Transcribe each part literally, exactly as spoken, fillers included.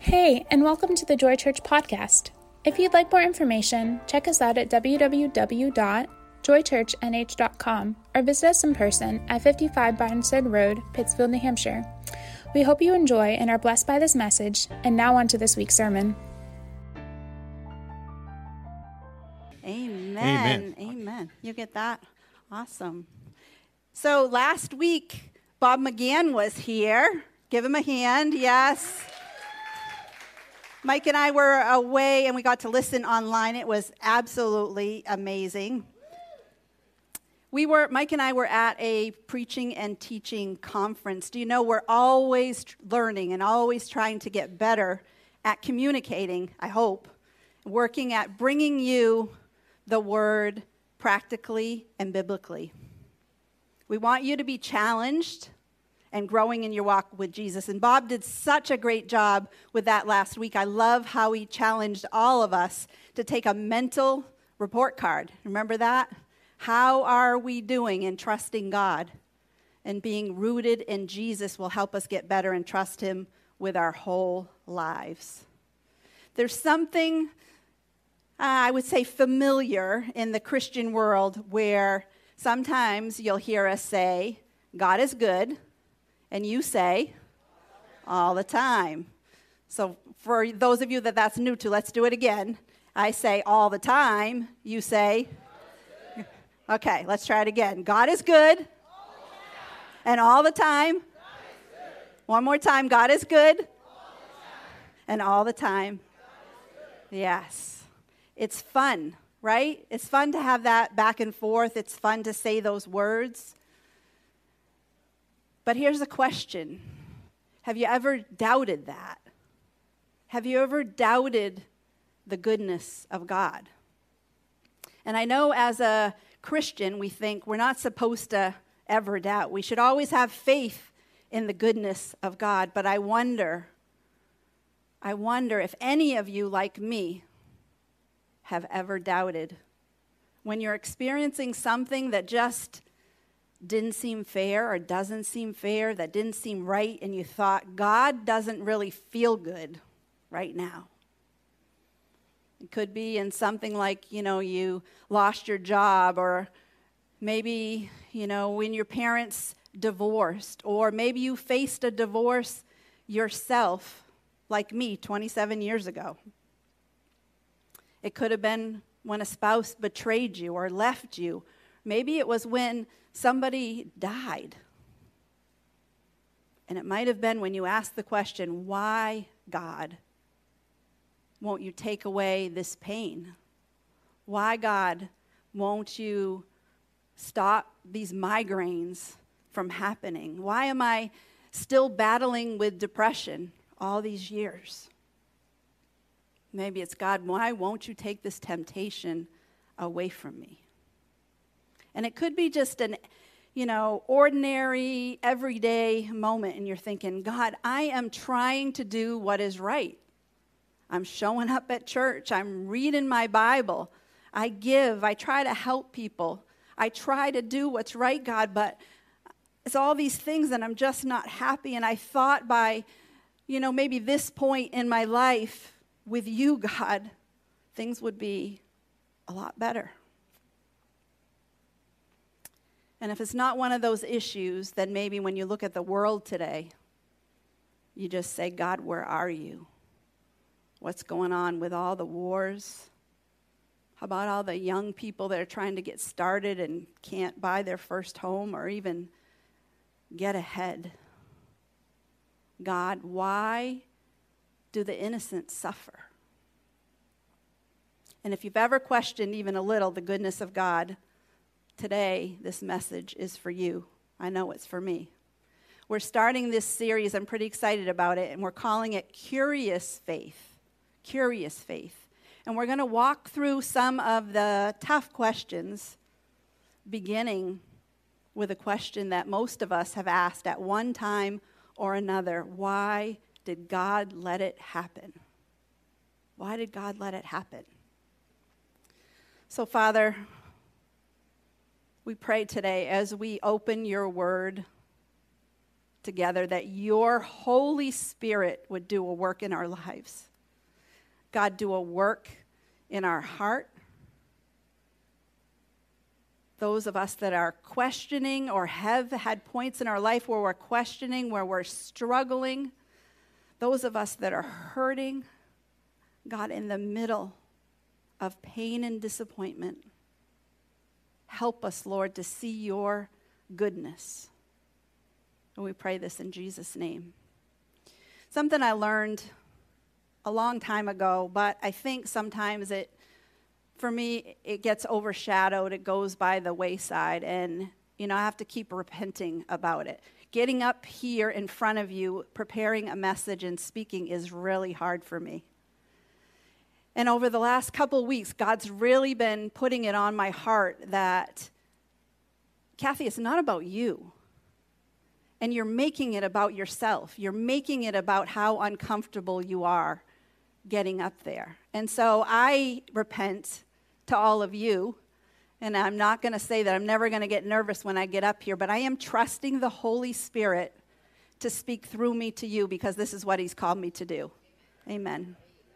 Hey, and welcome to the Joy Church podcast. If you'd like more information, check us out at w w w dot joy church n h dot com or visit us in person at fifty-five Barnstead Road, Pittsfield, New Hampshire. We hope you enjoy and are blessed by this message. And now on to this week's sermon. Amen. Amen. Amen. You get that? Awesome. So last week, Bob McGann was here. Give him a hand. Yes. Mike and I were away, and we got to listen online. It was absolutely amazing. We were, Mike and I were at a preaching and teaching conference. Do you know we're always learning and always trying to get better at communicating, I hope, working at bringing you the word practically and biblically. We want you to be challenged and growing in your walk with Jesus. And Bob did such a great job with that last week. I love how he challenged all of us to take a mental report card. Remember that? How are we doing in trusting God? And being rooted in Jesus will help us get better and trust him with our whole lives. There's something, uh, I would say, familiar in the Christian world where sometimes you'll hear us say, God is good. And you say, all the time. So for those of you that that's new to, let's do it again. I say all the time. You say, okay, let's try it again. God is good. All and all the time. One more time. God is good. All and all the time. Yes. It's fun, right? It's fun to have that back and forth. It's fun to say those words. But here's the question. Have you ever doubted that? Have you ever doubted the goodness of God? And I know as a Christian, we think we're not supposed to ever doubt. We should always have faith in the goodness of God. But I wonder, I wonder if any of you, like me, have ever doubted. When you're experiencing something that just didn't seem fair or doesn't seem fair, that didn't seem right, and you thought, God doesn't really feel good right now. It could be in something like, you know, you lost your job, or maybe, you know, when your parents divorced, or maybe you faced a divorce yourself, like me, twenty-seven years ago. It could have been when a spouse betrayed you or left you. Maybe it was when somebody died. And it might have been when you asked the question, why, God, won't you take away this pain? Why, God, won't you stop these migraines from happening? Why am I still battling with depression all these years? Maybe it's, God, why won't you take this temptation away from me? And it could be just an, you know, ordinary, everyday moment, and you're thinking, God, I am trying to do what is right. I'm showing up at church. I'm reading my Bible. I give. I try to help people. I try to do what's right, God, but it's all these things that I'm just not happy. And I thought by, you know, maybe this point in my life with you, God, things would be a lot better. And if it's not one of those issues, then maybe when you look at the world today, you just say, God, where are you? What's going on with all the wars? How about all the young people that are trying to get started and can't buy their first home or even get ahead? God, why do the innocent suffer? And if you've ever questioned even a little the goodness of God, today, this message is for you. I know it's for me. We're starting this series. I'm pretty excited about it, and we're calling it Curious Faith. Curious Faith. And we're going to walk through some of the tough questions, beginning with a question that most of us have asked at one time or another. Why did God let it happen? Why did God let it happen? So, Father, we pray today as we open your word together, that your Holy Spirit would do a work in our lives. God, do a work in our heart. Those of us that are questioning or have had points in our life where we're questioning, where we're struggling, those of us that are hurting, God, in the middle of pain and disappointment, help us, Lord, to see your goodness. And we pray this in Jesus' name. Something I learned a long time ago, but I think sometimes it, for me, it gets overshadowed. It goes by the wayside, and, you know, I have to keep repenting about it. Getting up here in front of you, preparing a message and speaking is really hard for me. And over the last couple weeks, God's really been putting it on my heart that, Kathy, it's not about you. And you're making it about yourself. You're making it about how uncomfortable you are getting up there. And so I repent to all of you. And I'm not going to say that I'm never going to get nervous when I get up here, but I am trusting the Holy Spirit to speak through me to you, because this is what he's called me to do. Amen.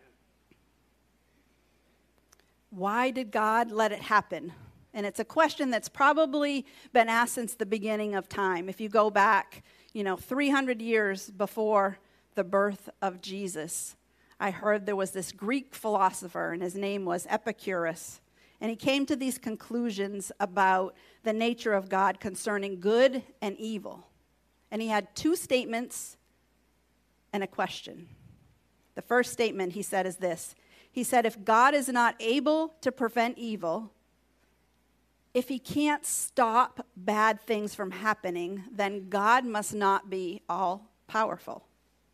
Why did God let it happen? And it's a question that's probably been asked since the beginning of time. If you go back, you know, three hundred years before the birth of Jesus, I heard there was this Greek philosopher, and his name was Epicurus. And he came to these conclusions about the nature of God concerning good and evil. And he had two statements and a question. The first statement, he said, is this. He said, if God is not able to prevent evil, if he can't stop bad things from happening, then God must not be all-powerful.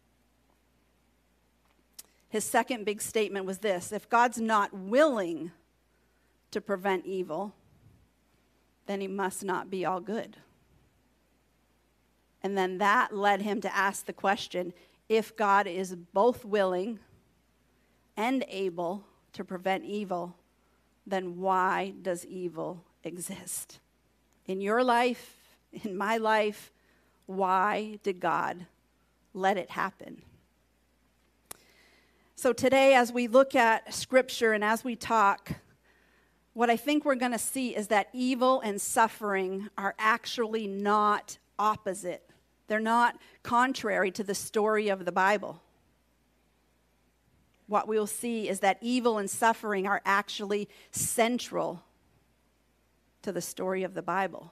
His second big statement was this. If God's not willing to prevent evil, then he must not be all good. And then that led him to ask the question, if God is both willing and able to prevent evil, then why does evil exist? In your life, in my life, why did God let it happen? So today, as we look at Scripture and as we talk, what I think we're going to see is that evil and suffering are actually not opposite. They're not contrary to the story of the Bible. What we'll see is that evil and suffering are actually central to the story of the Bible.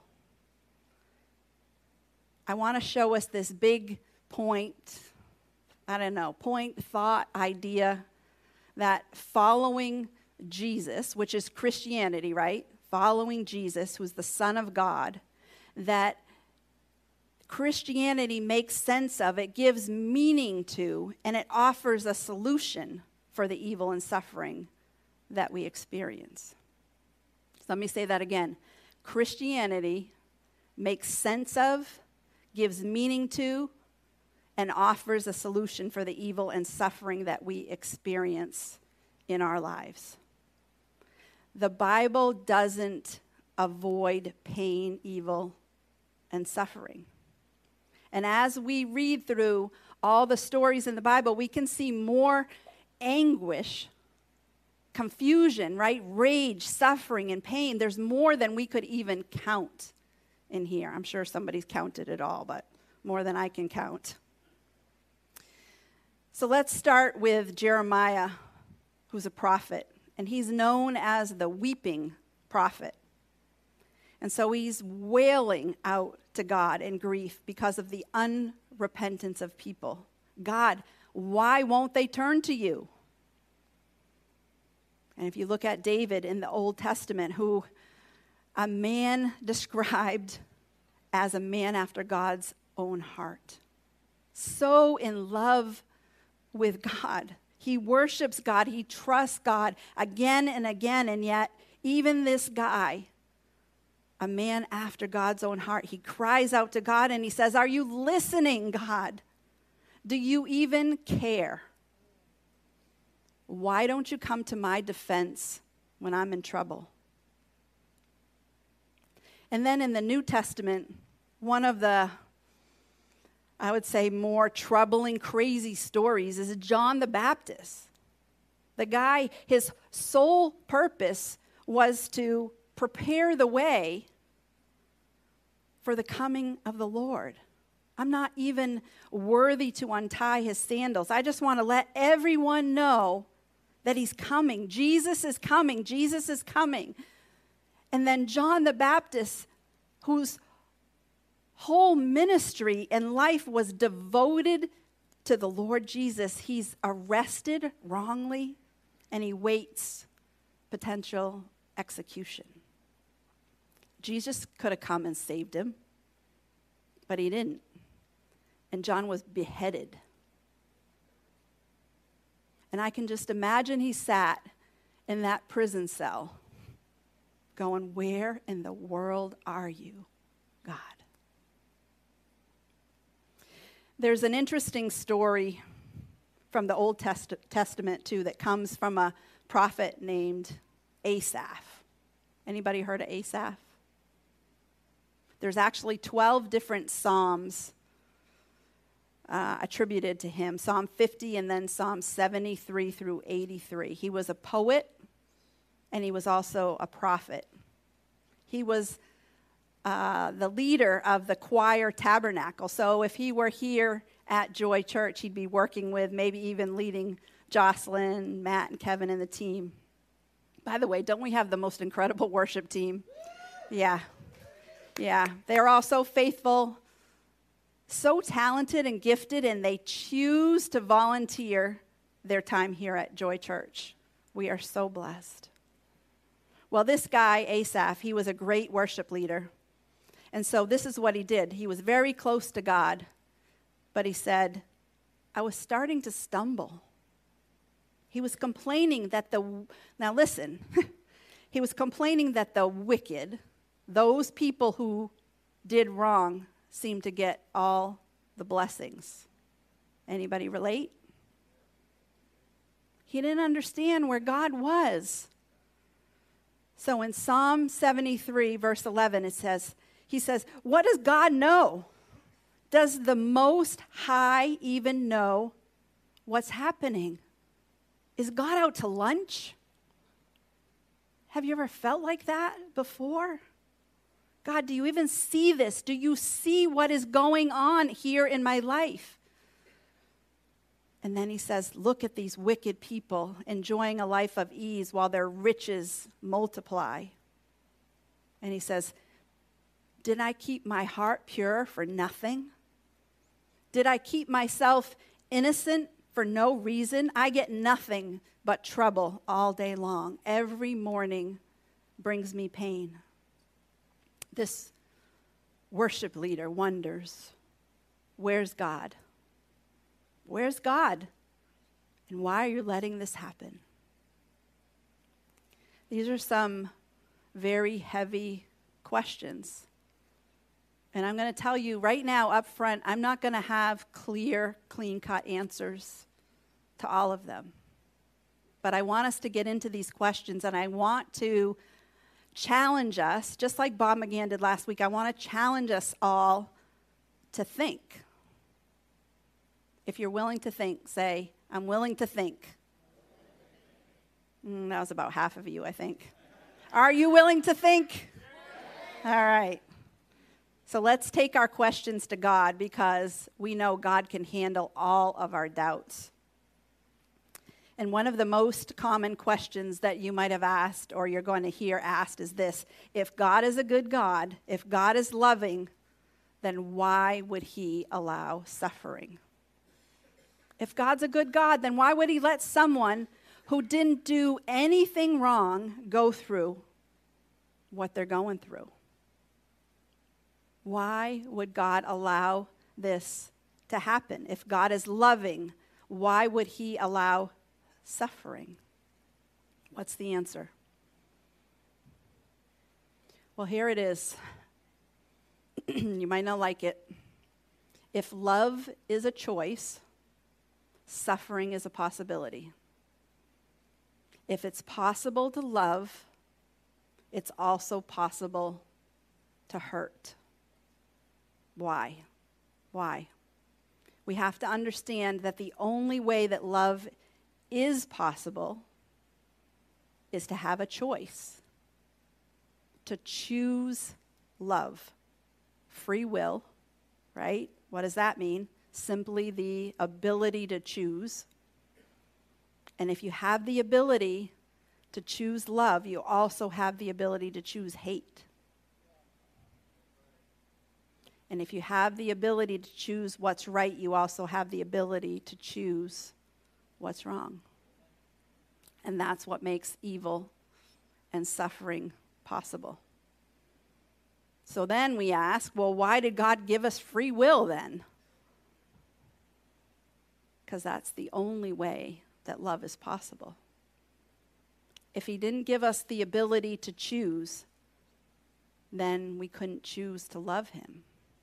I want to show us this big point, I don't know, point, thought, idea, that following Jesus, which is Christianity, right? Following Jesus, who's the Son of God, that Christianity makes sense of, it gives meaning to, and it offers a solution for the evil and suffering that we experience. So let me say that again. Christianity makes sense of, gives meaning to, and offers a solution for the evil and suffering that we experience in our lives. The Bible doesn't avoid pain, evil, and suffering. And as we read through all the stories in the Bible, we can see more anguish, confusion, right? Rage, suffering, and pain. There's more than we could even count in here. I'm sure somebody's counted it all, but more than I can count. So let's start with Jeremiah, who's a prophet. And he's known as the weeping prophet. And so he's wailing out to God in grief because of the unrepentance of people. God, why won't they turn to you? And if you look at David in the Old Testament, who a man described as a man after God's own heart. So in love with God. He worships God. He trusts God again and again. And yet, even this guy, a man after God's own heart, he cries out to God and he says, are you listening, God? Do you even care? Why don't you come to my defense when I'm in trouble? And then in the New Testament, one of the I would say, more troubling, crazy stories is John the Baptist. The guy, his sole purpose was to prepare the way for the coming of the Lord. I'm not even worthy to untie his sandals. I just want to let everyone know that he's coming. Jesus is coming. Jesus is coming. And then John the Baptist, whose whole ministry and life was devoted to the Lord Jesus, he's arrested wrongly, and he waits potential execution. Jesus could have come and saved him, but he didn't. And John was beheaded. And I can just imagine he sat in that prison cell going, where in the world are you, God? There's an interesting story from the Old Test- Testament, too, that comes from a prophet named Asaph. Anybody heard of Asaph? There's actually twelve different psalms uh, attributed to him. Psalm fifty and then Psalm seventy-three through eighty-three. He was a poet, and he was also a prophet. He was uh, the leader of the choir tabernacle. So if he were here at Joy Church, he'd be working with, maybe even leading Jocelyn, Matt, and Kevin and the team. By the way, don't we have the most incredible worship team? Yeah. Yeah. They're all so faithful, so talented and gifted, and they choose to volunteer their time here at Joy Church. We are so blessed. Well, this guy, Asaph, he was a great worship leader. And so this is what he did. He was very close to God, but he said, I was starting to stumble. He was complaining that the, now listen, he was complaining that the wicked, those people who did wrong, seemed to get all the blessings. Anybody relate? He didn't understand where God was. So in Psalm seventy-three, verse eleven, it says, he says, what does God know? Does the Most High even know what's happening? Is God out to lunch? Have you ever felt like that before? God, do you even see this? Do you see what is going on here in my life? And then he says, look at these wicked people enjoying a life of ease while their riches multiply. And he says, did I keep my heart pure for nothing? Did I keep myself innocent for no reason? I get nothing but trouble all day long. Every morning brings me pain. This worship leader wonders, where's God? Where's God? And why are you letting this happen? These are some very heavy questions. And I'm going to tell you right now up front, I'm not going to have clear, clean-cut answers to all of them. But I want us to get into these questions, and I want to challenge us, just like Bob McGann did last week. I want to challenge us all to think. If you're willing to think, say, I'm willing to think. Mm, that was about half of you, I think. Are you willing to think? All right. So let's take our questions to God, because we know God can handle all of our doubts. And one of the most common questions that you might have asked, or you're going to hear asked, is this: if God is a good God, if God is loving, then why would he allow suffering? If God's a good God, then why would he let someone who didn't do anything wrong go through what they're going through? Why would God allow this to happen? If God is loving, why would he allow suffering? What's the answer? Well, here it is. You might not like it. If love is a choice, suffering is a possibility. If it's possible to love, it's also possible to hurt. Why? Why? we have to understand that the only way that love is possible is to have a choice, to choose love. Free will, right? What does that mean? Simply the ability to choose. And if you have the ability to choose love, you also have the ability to choose hate. And if you have the ability to choose what's right, you also have the ability to choose what's wrong. And that's what makes evil and suffering possible. So then we ask, well, why did God give us free will then? Because that's the only way that love is possible. If he didn't give us the ability to choose, then we couldn't choose to love him.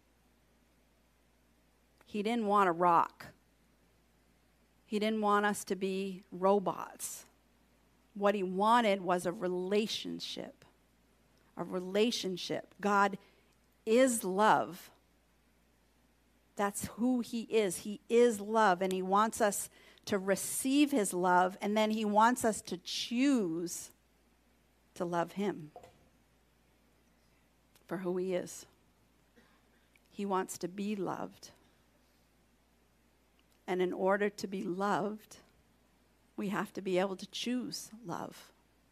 He didn't want a rock. He didn't want us to be robots. What he wanted was a relationship. A relationship. God is love. That's who he is. He is love, and he wants us to receive his love, and then he wants us to choose to love him for who he is. He wants to be loved. And in order to be loved, we have to be able to choose love.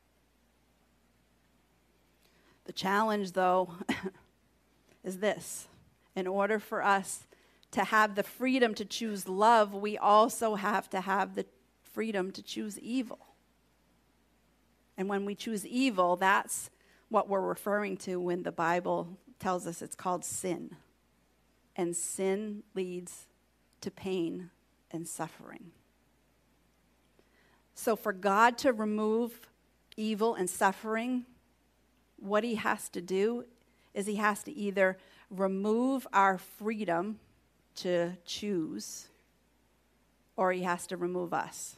The challenge, though, is this. In order for us to have the freedom to choose love, we also have to have the freedom to choose evil. And when we choose evil, that's what we're referring to when the Bible tells us it's called sin. And sin leads to pain and suffering. So for God to remove evil and suffering, what he has to do is he has to either remove our freedom to choose, or he has to remove us.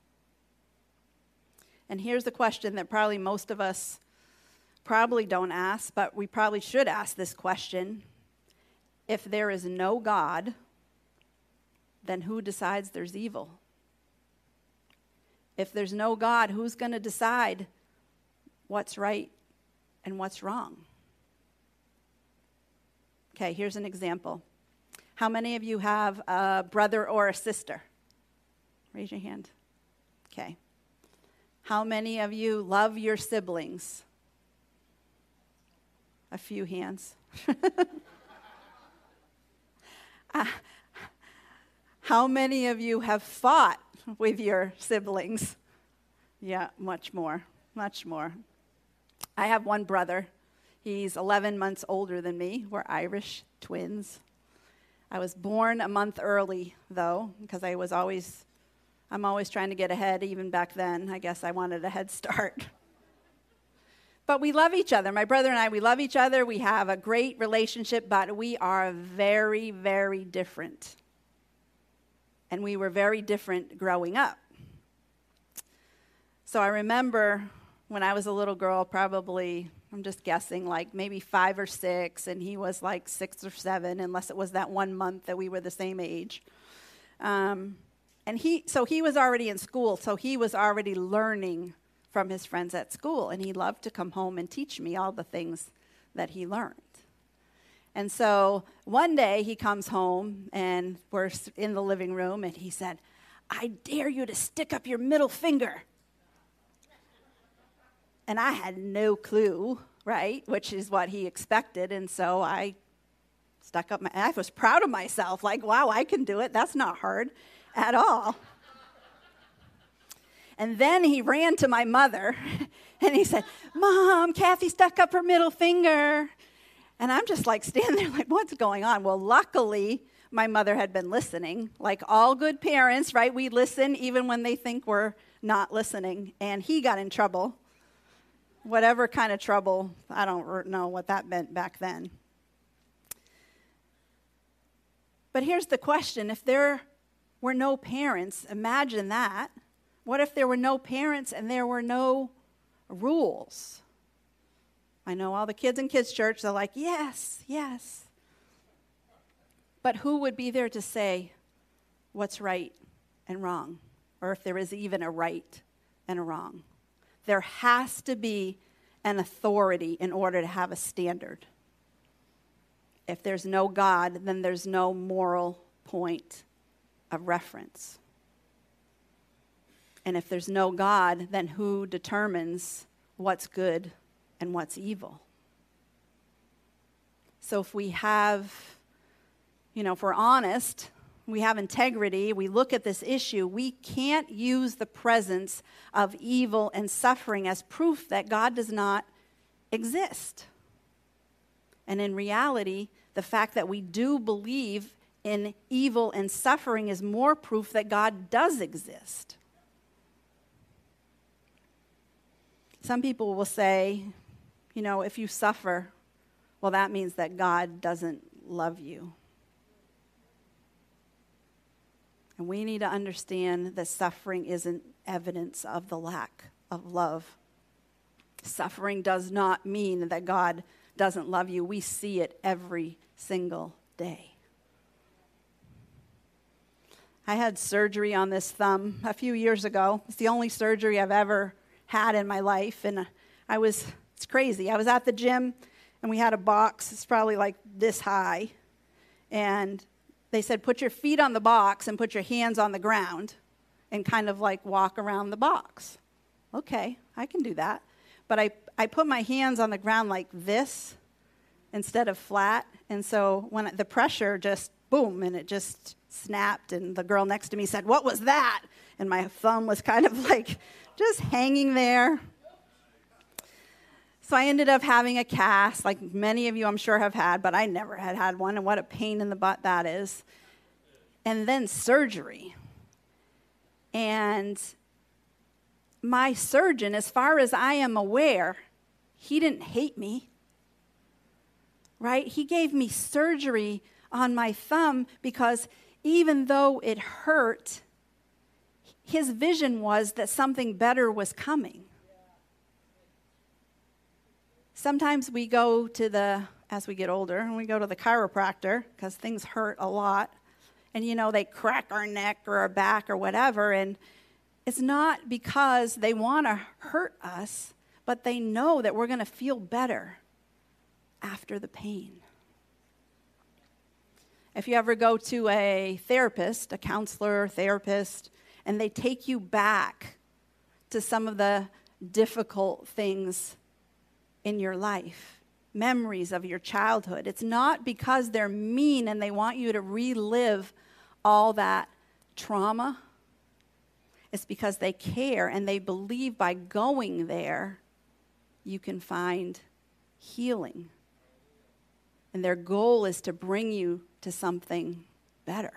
And here's the question that probably most of us probably don't ask, but we probably should ask this question. If there is no God, then who decides there's evil? If there's no God, who's going to decide what's right and what's wrong? Okay, here's an example. How many of you have a brother or a sister? Raise your hand. Okay. How many of you love your siblings? A few hands. uh, how many of you have fought with your siblings? Yeah, much more, much more. I have one brother. He's eleven months older than me. We're Irish twins. I was born a month early, though, because I was always, I'm always trying to get ahead, even back then. I guess I wanted a head start. But we love each other. My brother and I, we love each other. We have a great relationship, but we are very, very different. And we were very different growing up. So I remember when I was a little girl, probably, I'm just guessing, like maybe five or six, and he was like six or seven, unless it was that one month that we were the same age. Um, and he, so he was already in school, so he was already learning from his friends at school, and he loved to come home and teach me all the things that he learned. And so one day he comes home, and we're in the living room, and he said, "I dare you to stick up your middle finger." And I had no clue, right, which is what he expected. And so I stuck up my, I was proud of myself, like, wow, I can do it. That's not hard at all. And then he ran to my mother, and he said, "Mom, Kathy stuck up her middle finger." And I'm just like standing there like, what's going on? Well, luckily, my mother had been listening. Like all good parents, right, we listen even when they think we're not listening. And he got in trouble. Whatever kind of trouble, I don't know what that meant back then. But here's the question. If there were no parents, imagine that. What if there were no parents and there were no rules? I know all the kids in kids' church, they're like, yes, yes. But who would be there to say, what's right and wrong, or if there is even a right and a wrong. There has to be an authority in order to have a standard. If there's no God, then there's no moral point of reference. And if there's no God, then who determines what's good and what's evil? So if we have, you know, if we're honest, we have integrity, we look at this issue, we can't use the presence of evil and suffering as proof that God does not exist. And in reality, the fact that we do believe in evil and suffering is more proof that God does exist. Some people will say, you know, if you suffer, well, that means that God doesn't love you. And we need to understand that suffering isn't evidence of the lack of love. Suffering does not mean that God doesn't love you. We see it every single day. I had surgery on this thumb a few years ago. It's the only surgery I've ever had in my life. And I was, it's crazy. I was at the gym and we had a box. It's probably like this high. And they said, put your feet on the box and put your hands on the ground and kind of like walk around the box. Okay, I can do that. But I, I put my hands on the ground like this instead of flat. And so when the pressure just, boom, and it just snapped. And the girl next to me said, what was that? And my thumb was kind of like just hanging there. So I ended up having a cast, like many of you I'm sure have had, but I never had had one, and what a pain in the butt that is. And then surgery. And my surgeon, as far as I am aware, he didn't hate me, right? He gave me surgery on my thumb because even though it hurt, his vision was that something better was coming. Sometimes we go to the, as we get older, and we go to the chiropractor because things hurt a lot. And, you know, they crack our neck or our back or whatever. And it's not because they want to hurt us, but they know that we're going to feel better after the pain. If you ever go to a therapist, a counselor, therapist, and they take you back to some of the difficult things in your life, memories of your childhood. It's not because they're mean and they want you to relive all that trauma. It's because they care and they believe by going there, you can find healing. And their goal is to bring you to something better.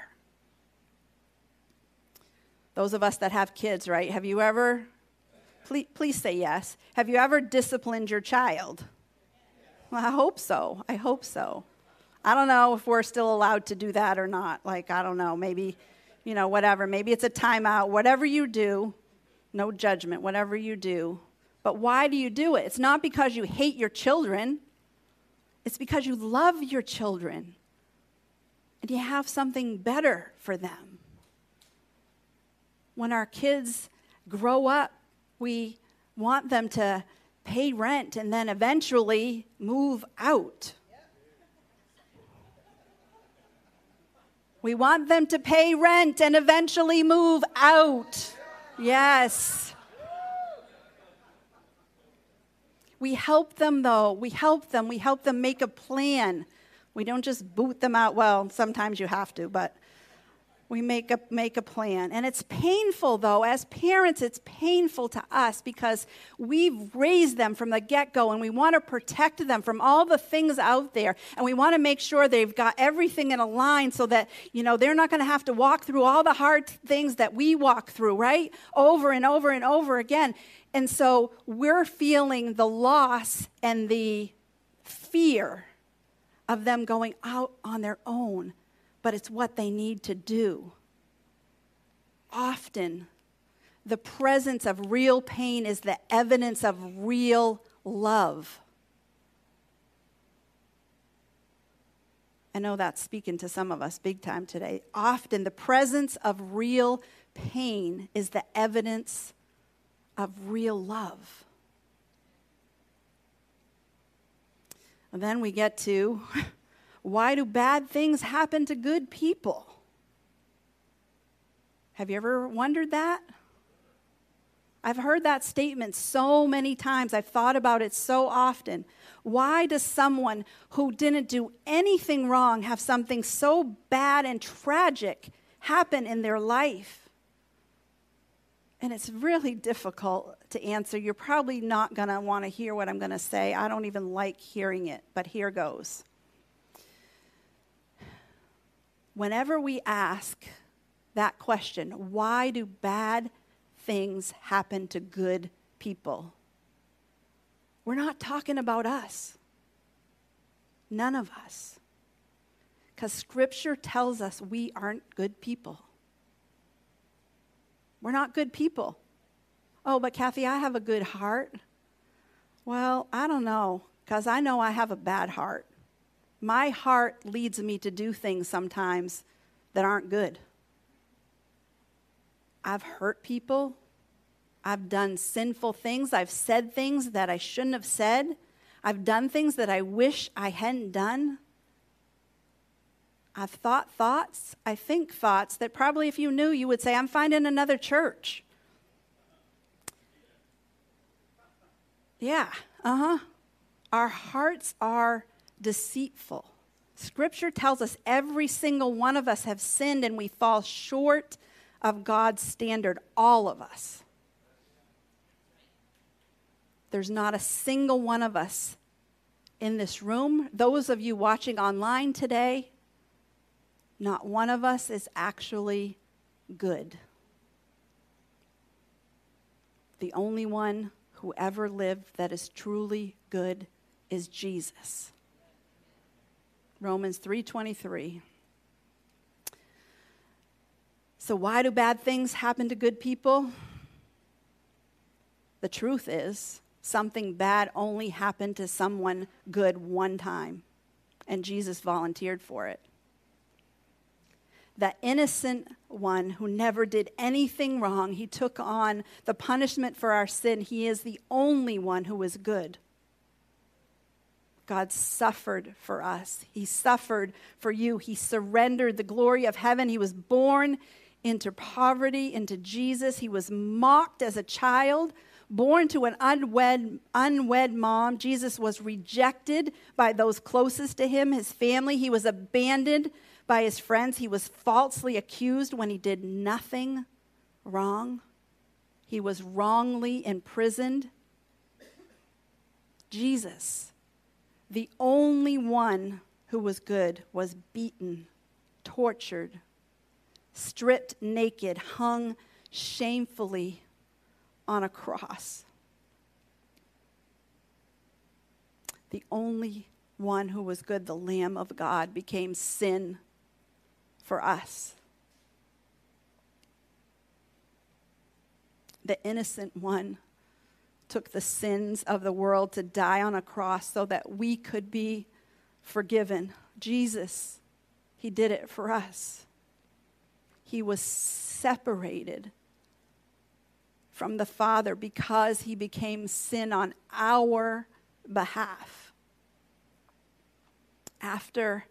Those of us that have kids, right? Have you ever Please, please say yes. Have you ever disciplined your child? Well, I hope so. I hope so. I don't know if we're still allowed to do that or not. Like, I don't know. Maybe, you know, whatever. Maybe it's a timeout. Whatever you do, no judgment, whatever you do. But why do you do it? It's not because you hate your children. It's because you love your children. And you have something better for them. When our kids grow up, we want them to pay rent and then eventually move out. We want them to pay rent and eventually move out. Yes. We help them, though. We help them. We help them make a plan. We don't just boot them out. Well, sometimes you have to, but we make a make a plan. And it's painful, though. As parents, it's painful to us because we've raised them from the get-go, and we want to protect them from all the things out there. And we want to make sure they've got everything in a line so that, you know, they're not going to have to walk through all the hard things that we walk through, right? Over and over and over again. And so we're feeling the loss and the fear of them going out on their own. But it's what they need to do. Often, the presence of real pain is the evidence of real love. I know that's speaking to some of us big time today. Often the presence of real pain is the evidence of real love. And then we get to, why do bad things happen to good people? Have you ever wondered that? I've heard that statement so many times. I've thought about it so often. Why does someone who didn't do anything wrong have something so bad and tragic happen in their life? And it's really difficult to answer. You're probably not going to want to hear what I'm going to say. I don't even like hearing it, but here goes. Whenever we ask that question, why do bad things happen to good people? We're not talking about us. None of us. Because Scripture tells us we aren't good people. We're not good people. Oh, but Kathy, I have a good heart. Well, I don't know, because I know I have a bad heart. My heart leads me to do things sometimes that aren't good. I've hurt people. I've done sinful things. I've said things that I shouldn't have said. I've done things that I wish I hadn't done. I've thought thoughts, I think thoughts that probably if you knew, you would say, I'm finding another church. Yeah, uh-huh. Our hearts are deceitful. Scripture tells us every single one of us have sinned and we fall short of God's standard, all of us. There's not a single one of us in this room. Those of you watching online today, not one of us is actually good. The only one who ever lived that is truly good is Jesus. Romans three twenty-three. So why do bad things happen to good people? The truth is, something bad only happened to someone good one time, and Jesus volunteered for it. The innocent one who never did anything wrong, he took on the punishment for our sin. He is the only one who is good. God suffered for us. He suffered for you. He surrendered the glory of heaven. He was born into poverty, into Jesus. He was mocked as a child, born to an unwed, unwed mom. Jesus was rejected by those closest to him, his family. He was abandoned by his friends. He was falsely accused when he did nothing wrong. He was wrongly imprisoned. Jesus, the only one who was good, was beaten, tortured, stripped naked, hung shamefully on a cross. The only one who was good, the Lamb of God, became sin for us. The innocent one took the sins of the world to die on a cross so that we could be forgiven. Jesus, he did it for us. He was separated from the Father because he became sin on our behalf. After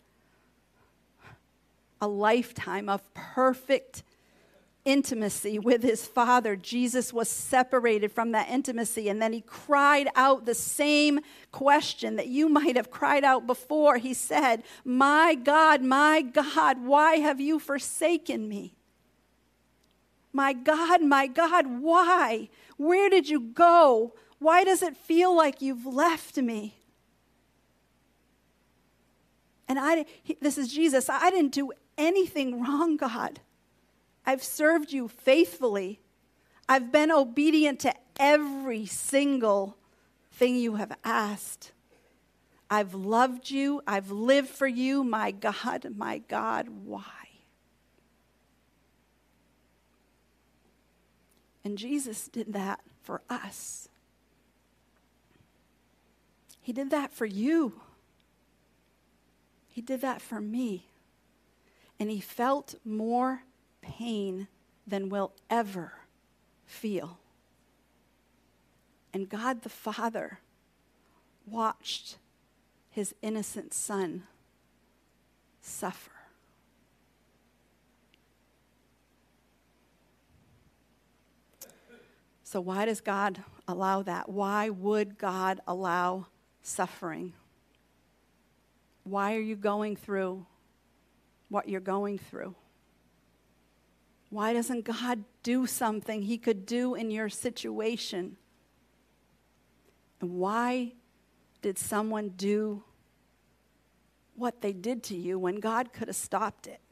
a lifetime of perfect intimacy with his Father, Jesus was separated from that intimacy, and then he cried out the same question that you might have cried out before. He said, "My God, my God, why have you forsaken me? My God, my God, why? Where did you go? Why does it feel like you've left me?" And I, this is Jesus. I didn't do anything wrong, God. I've served you faithfully. I've been obedient to every single thing you have asked. I've loved you. I've lived for you. My God, my God, why? And Jesus did that for us. He did that for you. He He did that for me. And he felt more pain than we'll ever feel. And God the Father watched his innocent son suffer. So why does God allow that? Why would God allow suffering? Why are you going through what you're going through? Why doesn't God do something he could do in your situation? And why did someone do what they did to you when God could have stopped it?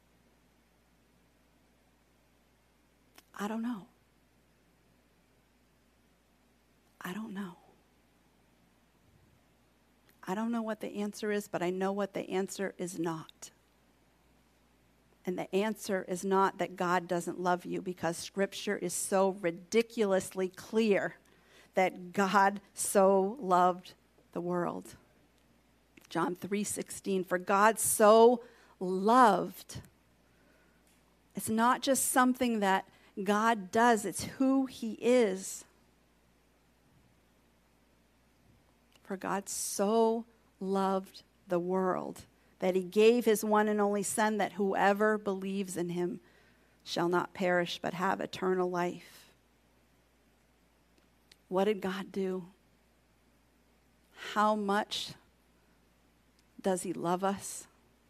I don't know. I don't know. I don't know what the answer is, but I know what the answer is not. And the answer is not that God doesn't love you, because Scripture is so ridiculously clear that God so loved the world. John three sixteen, for God so loved. It's not just something that God does, it's who he is. For God so loved the world that he gave his one and only Son, that whoever believes in him shall not perish but have eternal life. What did God do? How much does he love us?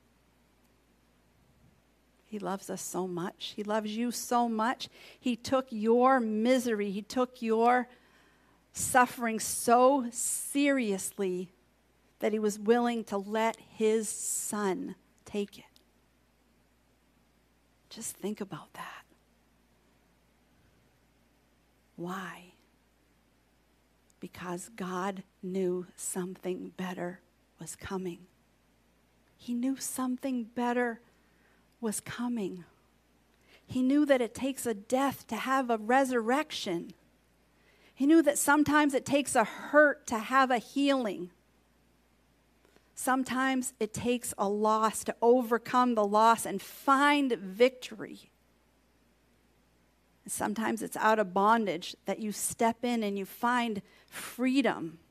He loves us so much. He loves you so much. He took your misery, he took your suffering so seriously that he was willing to let his Son take it. Just think about that. Why? Because God knew something better was coming. He knew something better was coming. He knew that it takes a death to have a resurrection. He knew that sometimes it takes a hurt to have a healing. Sometimes it takes a loss to overcome the loss and find victory. And sometimes it's out of bondage that you step in and you find freedom.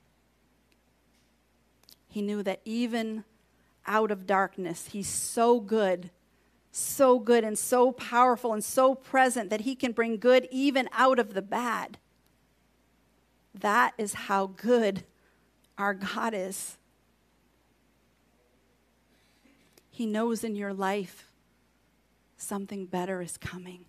He knew that even out of darkness, he's so good, so good and so powerful and so present that he can bring good even out of the bad. That is how good our God is. He knows in your life something better is coming.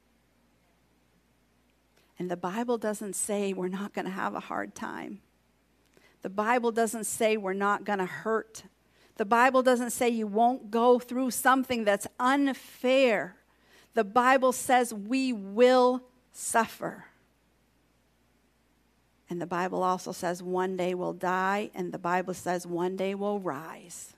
And the Bible doesn't say we're not going to have a hard time. The Bible doesn't say we're not going to hurt. The Bible doesn't say you won't go through something that's unfair. The Bible says we will suffer. And the Bible also says one day we'll die, and the Bible says one day we'll rise.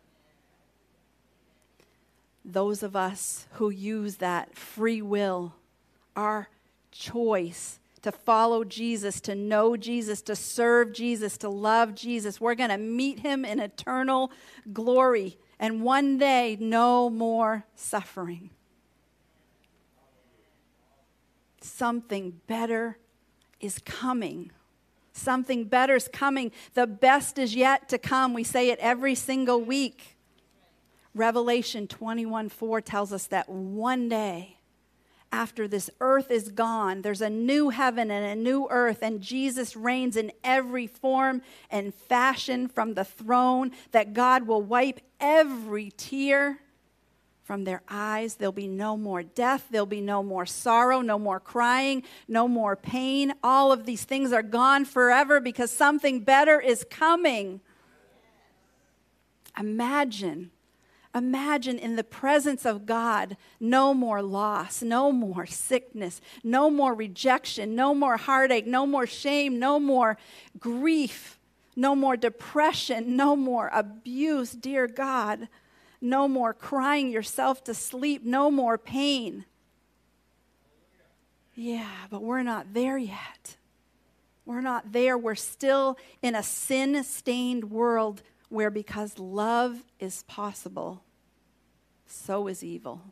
Those of us who use that free will, our choice to follow Jesus, to know Jesus, to serve Jesus, to love Jesus, we're going to meet him in eternal glory. And one day, no more suffering. Something better is coming. Something better is coming. The best is yet to come. We say it every single week. Revelation twenty-one four tells us that one day, after this earth is gone, there's a new heaven and a new earth, and Jesus reigns in every form and fashion from the throne, that God will wipe every tear from their eyes. There'll be no more death. There'll be no more sorrow, no more crying, no more pain. All of these things are gone forever because something better is coming. Imagine. Imagine in the presence of God, no more loss, no more sickness, no more rejection, no more heartache, no more shame, no more grief, no more depression, no more abuse, dear God, no more crying yourself to sleep, no more pain. Yeah, but we're not there yet. We're not there. We're still in a sin-stained world where because love is possible, so is evil.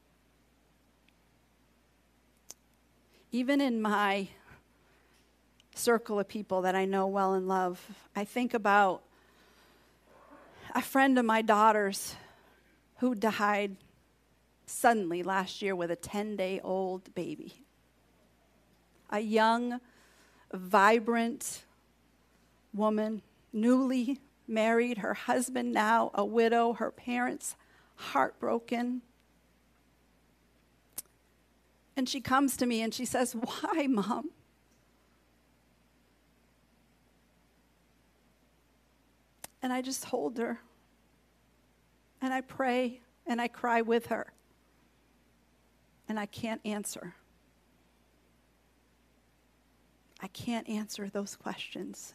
Even in my circle of people that I know well and love, I think about a friend of my daughter's who died suddenly last year with a ten-day-old baby. A young, vibrant woman, newly married, her husband now a widow, her parents heartbroken. And she comes to me and she says, "Why, Mom?" And I just hold her. And I pray and I cry with her. And I can't answer. I can't answer those questions.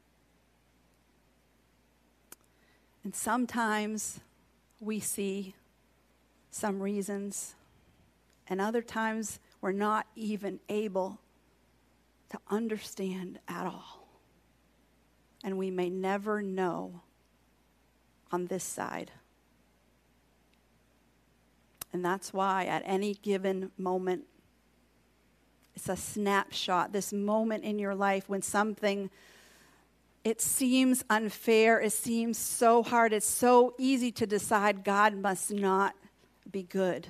And sometimes we see some reasons, and other times we're not even able to understand at all. And we may never know on this side. And that's why at any given moment, it's a snapshot, this moment in your life when something, it seems unfair, it seems so hard, it's so easy to decide God must not be good.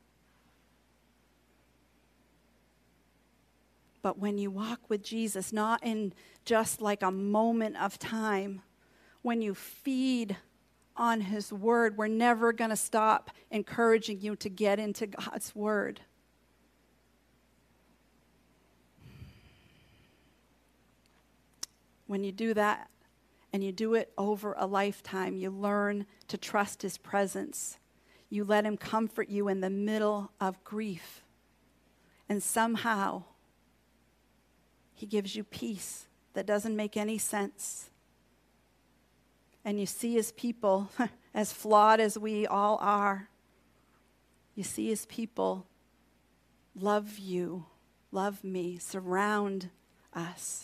But when you walk with Jesus, not in just like a moment of time, when you feed on his word, we're never going to stop encouraging you to get into God's word. When you do that, and you do it over a lifetime, you learn to trust his presence. You let him comfort you in the middle of grief. And somehow, he gives you peace that doesn't make any sense. And you see his people, as flawed as we all are, you see his people love you, love me, surround us.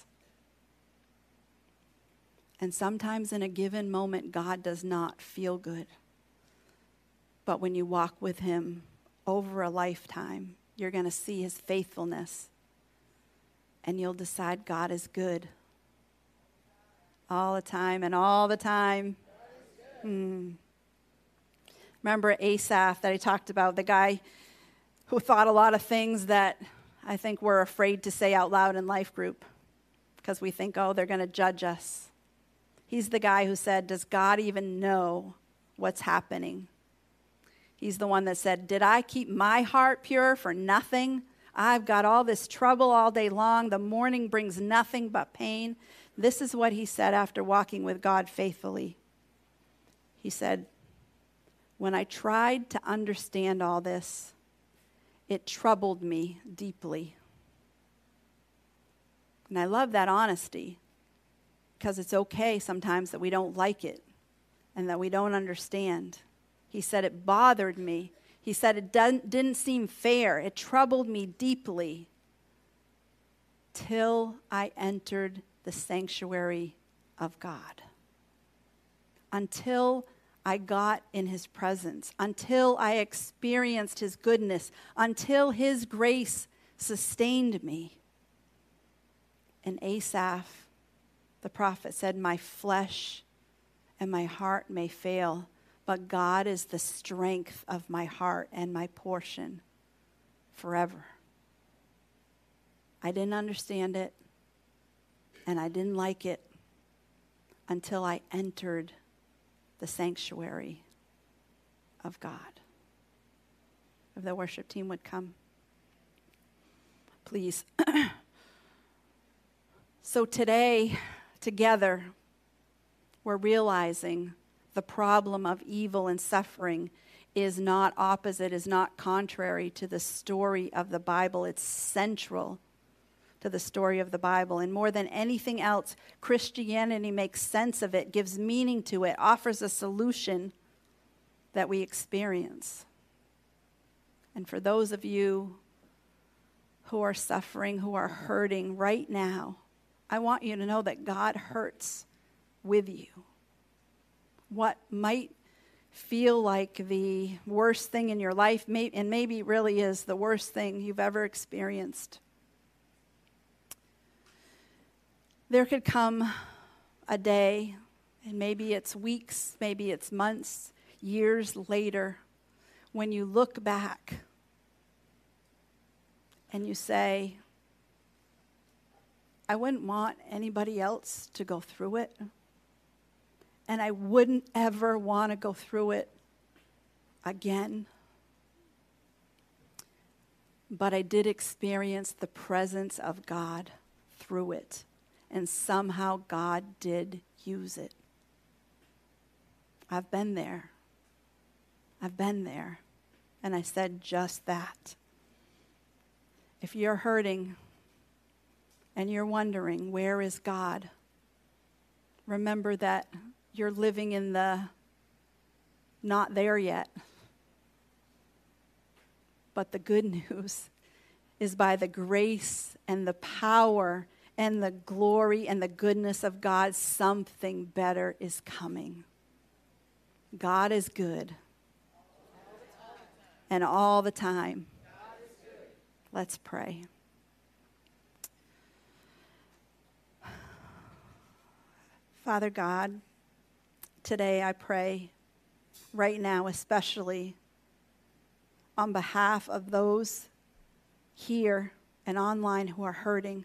And sometimes in a given moment, God does not feel good. But when you walk with him over a lifetime, you're going to see his faithfulness. And you'll decide God is good. All the time and all the time. Hmm. Remember Asaph that I talked about, the guy who thought a lot of things that I think we're afraid to say out loud in life group because we think, oh, they're going to judge us. He's the guy who said, does God even know what's happening? He's the one that said, did I keep my heart pure for nothing? I've got all this trouble all day long. The morning brings nothing but pain. This is what he said after walking with God faithfully. He said, when I tried to understand all this, it troubled me deeply. And I love that honesty, because it's okay sometimes that we don't like it and that we don't understand. He said it bothered me. He said it didn't, didn't seem fair. It troubled me deeply till I entered the sanctuary of God. Until I got in his presence, until I experienced his goodness, until his grace sustained me. And Asaph, the prophet, said, my flesh and my heart may fail, but God is the strength of my heart and my portion forever. I didn't understand it, and I didn't like it until I entered the sanctuary of God. If the worship team would come, please. So today, together, we're realizing the problem of evil and suffering is not opposite, is not contrary to the story of the Bible. It's central to the story of the Bible. And more than anything else, Christianity makes sense of it, gives meaning to it, offers a solution that we experience. And for those of you who are suffering, who are hurting right now, I want you to know that God hurts with you. what might feel like the worst thing in your life, and maybe really is the worst thing you've ever experienced. There could come a day, and maybe it's weeks, maybe it's months, years later, when you look back and you say, I wouldn't want anybody else to go through it. And I wouldn't ever want to go through it again. But I did experience the presence of God through it. And somehow God did use it. I've been there. I've been there. And I said just that. If you're hurting and you're wondering, where is God? Remember that you're living in the not there yet. But the good news is by the grace and the power and the glory and the goodness of God, something better is coming. God is good. And all the time. Let's pray. Father God, today I pray right now, especially on behalf of those here and online who are hurting.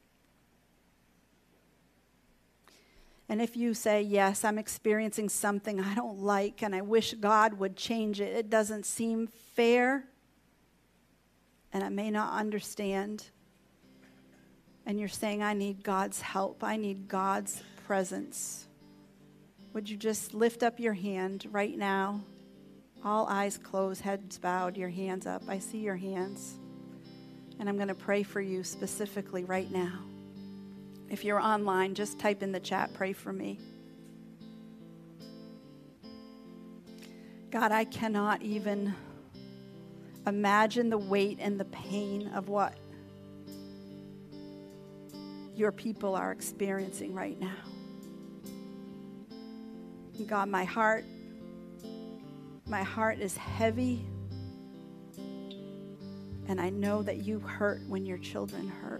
And if you say, yes, I'm experiencing something I don't like and I wish God would change it, it doesn't seem fair and I may not understand. And you're saying, I need God's help. I need God's presence. Would you just lift up your hand right now? All eyes closed, heads bowed, your hands up. I see your hands. And I'm going to pray for you specifically right now. If you're online, just type in the chat, pray for me. God, I cannot even imagine the weight and the pain of what your people are experiencing right now. God, my heart, my heart is heavy, and I know that you hurt when your children hurt.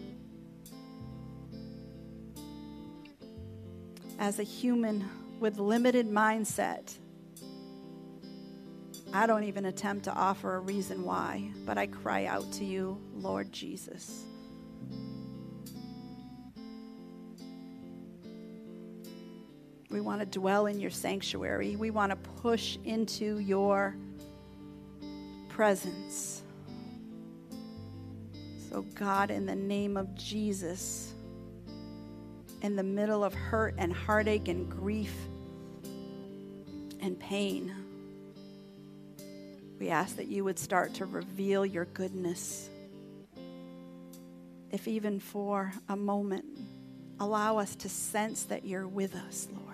As a human with limited mindset, I don't even attempt to offer a reason why, but I cry out to you, Lord Jesus. We want to dwell in your sanctuary. We want to push into your presence. So God, in the name of Jesus, in the middle of hurt and heartache and grief and pain, we ask that you would start to reveal your goodness. If even for a moment, allow us to sense that you're with us, Lord.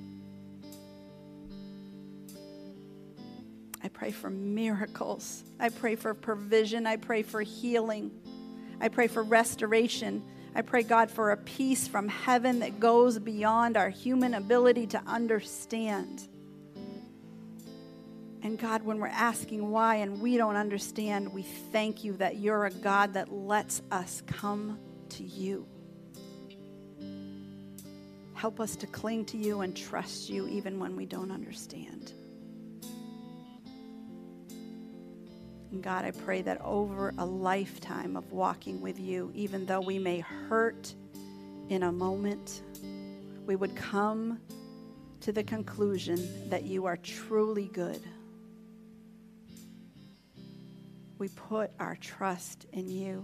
I pray for miracles. I pray for provision. I pray for healing. I pray for restoration. I pray, God, for a peace from heaven that goes beyond our human ability to understand. And God, when we're asking why and we don't understand, we thank you that you're a God that lets us come to you. Help us to cling to you and trust you even when we don't understand. And God, I pray that over a lifetime of walking with you, even though we may hurt in a moment, we would come to the conclusion that you are truly good. We put our trust in you.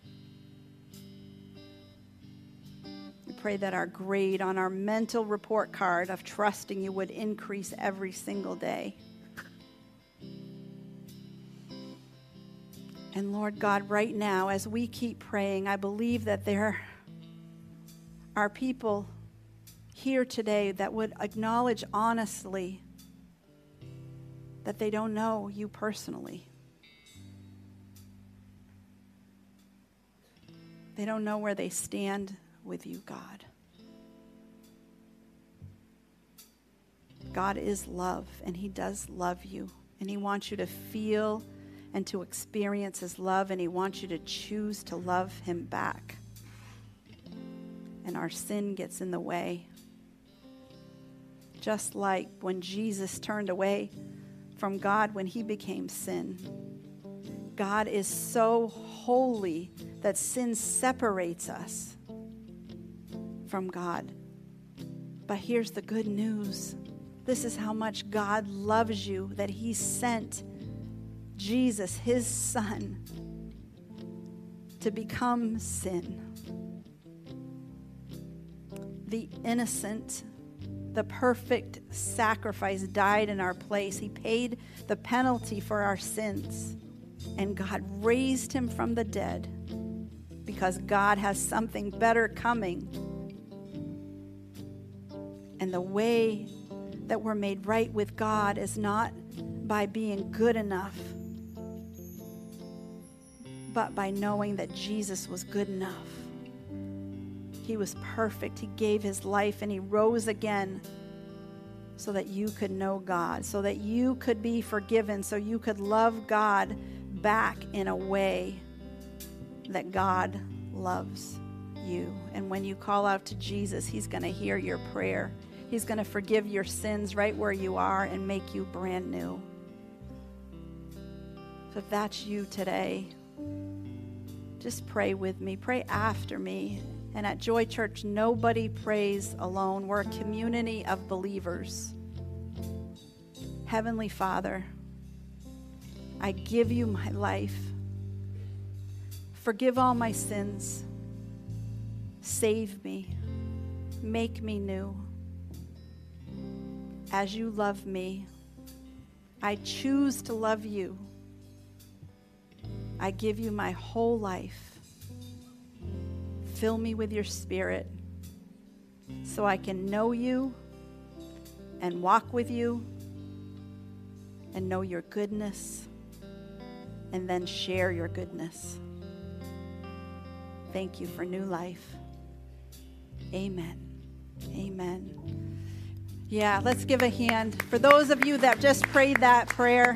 We pray that our grade on our mental report card of trusting you would increase every single day. And Lord God, right now, as we keep praying, I believe that there are people here today that would acknowledge honestly that they don't know you personally. They don't know where they stand with you, God. God is love, and he does love you. And he wants you to feel and to experience his love, and he wants you to choose to love him back. And our sin gets in the way. Just like when Jesus turned away from God when he became sin. God is so holy that sin separates us from God. But here's the good news. This is how much God loves you, that he sent Jesus, his son, to become sin. The innocent, the perfect sacrifice died in our place. He paid the penalty for our sins. And God raised him from the dead because God has something better coming. And the way that we're made right with God is not by being good enough, but by knowing that Jesus was good enough. He was perfect. He gave his life and he rose again so that you could know God, so that you could be forgiven, so you could love God back in a way that God loves you. And when you call out to Jesus, he's going to hear your prayer. He's going to forgive your sins right where you are and make you brand new. So if that's you today, just pray with me. Pray after me. And at Joy Church, nobody prays alone. We're a community of believers. Heavenly Father, I give you my life. Forgive all my sins. Save me. Make me new. As you love me, I choose to love you. I give you my whole life. Fill me with your Spirit so I can know you and walk with you and know your goodness and then share your goodness. Thank you for new life. Amen. Amen. Yeah, let's give a hand. For those of you that just prayed that prayer,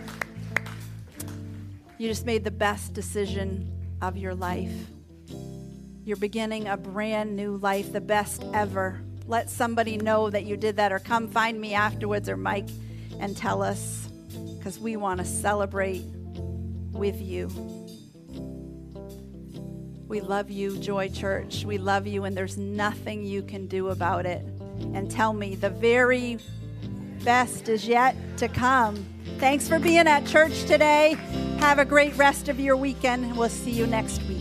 you just made the best decision of your life. You're beginning a brand new life, the best ever. Let somebody know that you did that, or come find me afterwards or Mike and tell us, because we want to celebrate with you. We love you, Joy Church. We love you, and there's nothing you can do about it. And tell me, the very best is yet to come. Thanks for being at church today. Have a great rest of your weekend. We'll see you next week.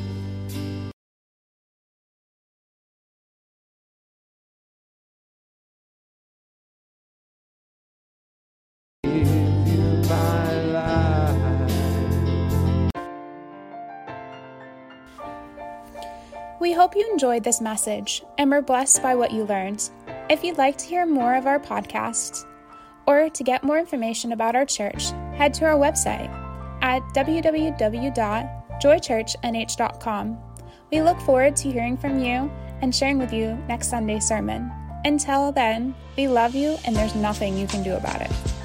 We hope you enjoyed this message and were blessed by what you learned. If you'd like to hear more of our podcasts or to get more information about our church, head to our website at w w w dot joy church n h dot com. We look forward to hearing from you and sharing with you next Sunday's sermon. Until then, we love you and there's nothing you can do about it.